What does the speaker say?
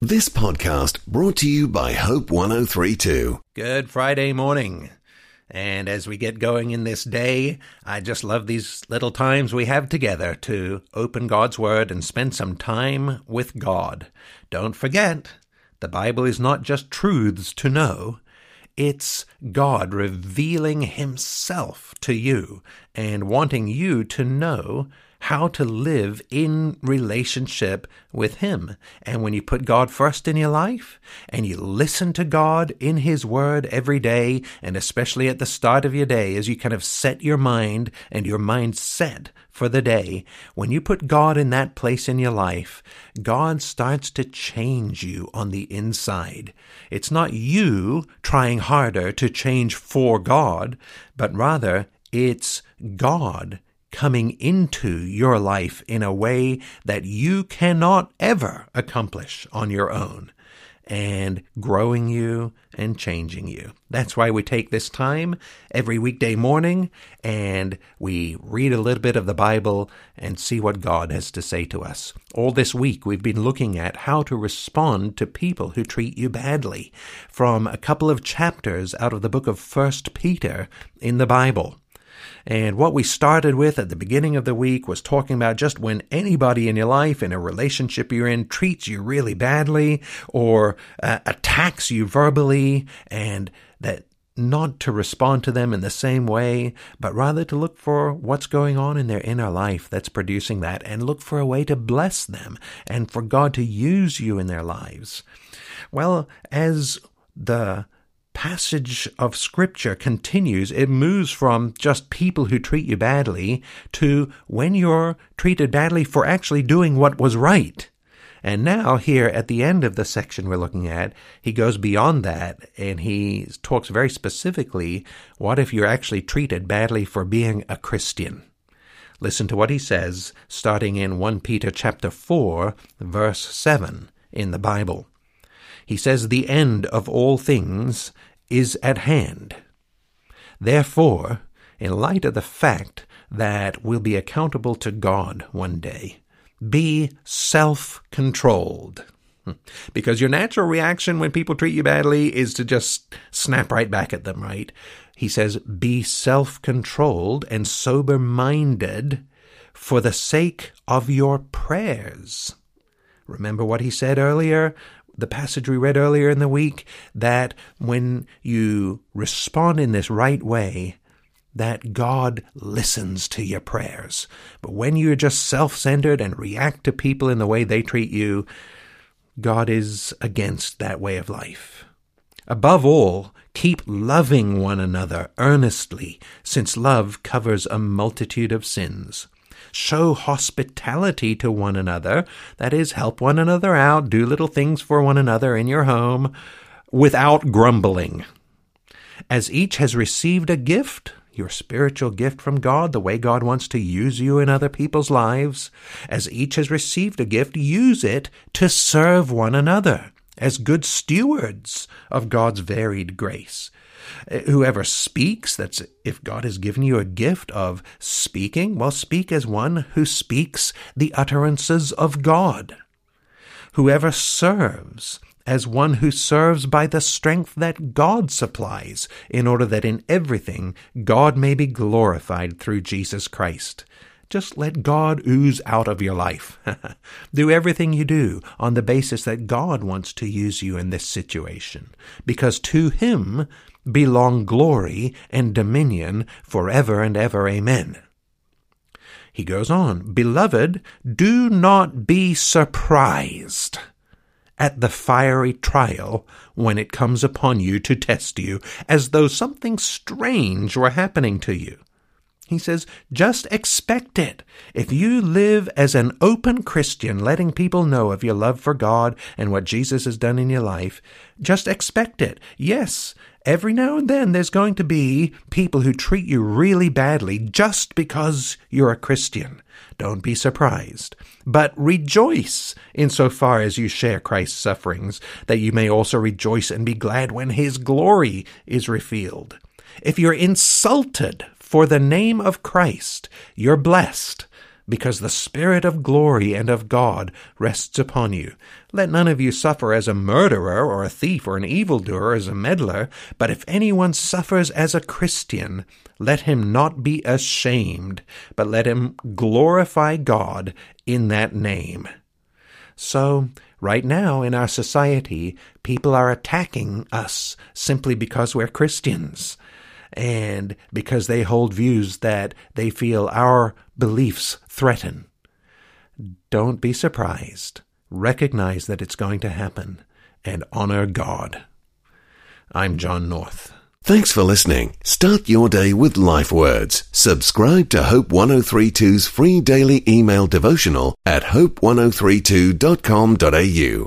This podcast brought to you by Hope 1032. Good Friday morning. And as we get going in this day, I just love these little times we have together to open God's Word and spend some time with God. Don't forget, the Bible is not just truths to know. It's God revealing Himself to you and wanting you to know how to live in relationship with Him. And when you put God first in your life and you listen to God in His Word every day, and especially at the start of your day as you kind of set your mind and your mind set for the day, when you put God in that place in your life, God starts to change you on the inside. It's not you trying harder to change for God, but rather it's God coming into your life in a way that you cannot ever accomplish on your own, and growing you and changing you. That's why we take this time every weekday morning and we read a little bit of the Bible and see what God has to say to us. All this week we've been looking at how to respond to people who treat you badly from a couple of chapters out of the book of 1 Peter in the Bible. And what we started with at the beginning of the week was talking about just when anybody in your life, in a relationship you're in, treats you really badly or attacks you verbally, and that not to respond to them in the same way, but rather to look for what's going on in their inner life that's producing that, and look for a way to bless them and for God to use you in their lives. Well, as the passage of Scripture continues, it moves from just people who treat you badly to when you're treated badly for actually doing what was right. And now here at the end of the section we're looking at, he goes beyond that and he talks very specifically, what if you're actually treated badly for being a Christian? Listen to what he says, starting in 1 Peter chapter 4, verse 7 in the Bible. He says, "The end of all things is at hand. Therefore, in light of the fact that we'll be accountable to God one day, be self-controlled." Because your natural reaction when people treat you badly is to just snap right back at them, right? He says, be self-controlled and sober-minded for the sake of your prayers. Remember what he said earlier? The passage we read earlier in the week, that when you respond in this right way, that God listens to your prayers. But when you're just self-centered and react to people in the way they treat you, God is against that way of life. Above all, keep loving one another earnestly, since love covers a multitude of sins. Show hospitality to one another, that is, help one another out, do little things for one another in your home, without grumbling. As each has received a gift, your spiritual gift from God, the way God wants to use you in other people's lives, as each has received a gift, use it to serve one another as good stewards of God's varied grace. Whoever speaks, that's if God has given you a gift of speaking, well, speak as one who speaks the utterances of God. Whoever serves, as one who serves by the strength that God supplies, in order that in everything God may be glorified through Jesus Christ. Just let God ooze out of your life. Do everything you do on the basis that God wants to use you in this situation, because to Him belong glory and dominion forever and ever. Amen. He goes on, "Beloved, do not be surprised at the fiery trial when it comes upon you to test you, as though something strange were happening to you." He says, just expect it. If you live as an open Christian, letting people know of your love for God and what Jesus has done in your life, just expect it. Yes, every now and then there's going to be people who treat you really badly just because you're a Christian. Don't be surprised. But rejoice insofar as you share Christ's sufferings, that you may also rejoice and be glad when His glory is revealed. If you're insulted for the name of Christ, you're blessed, because the Spirit of glory and of God rests upon you. Let none of you suffer as a murderer or a thief or an evildoer, as a meddler, but if anyone suffers as a Christian, let him not be ashamed, but let him glorify God in that name. So, right now in our society, people are attacking us simply because we're Christians, and because they hold views that they feel our beliefs threaten. Don't be surprised. Recognize that it's going to happen, and honor God. I'm John North. Thanks for listening. Start your day with Life Words. Subscribe to Hope 1032's free daily email devotional at hope1032.com.au.